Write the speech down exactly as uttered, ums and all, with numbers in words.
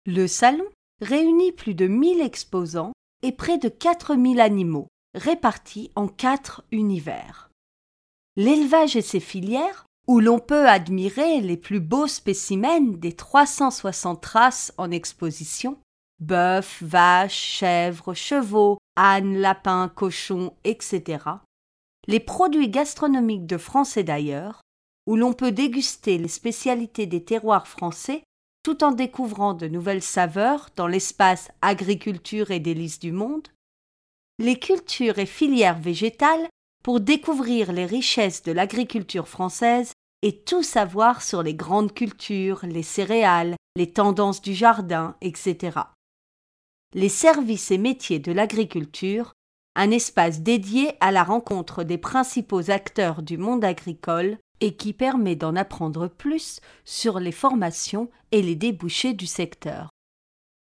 Le salon réunit plus de mille exposants et près de quatre mille animaux, répartis en quatre univers. L'élevage et ses filières, où l'on peut admirer les plus beaux spécimens des trois cent soixante races en exposition, bœufs, vaches, chèvres, chevaux, ânes, lapins, cochons, et cetera. Les produits gastronomiques de France et d'ailleurs, où l'on peut déguster les spécialités des terroirs français tout en découvrant de nouvelles saveurs dans l'espace agriculture et délices du monde, les cultures et filières végétales pour découvrir les richesses de l'agriculture française et tout savoir sur les grandes cultures, les céréales, les tendances du jardin, et cetera. Les services et métiers de l'agriculture, un espace dédié à la rencontre des principaux acteurs du monde agricole et qui permet d'en apprendre plus sur les formations et les débouchés du secteur.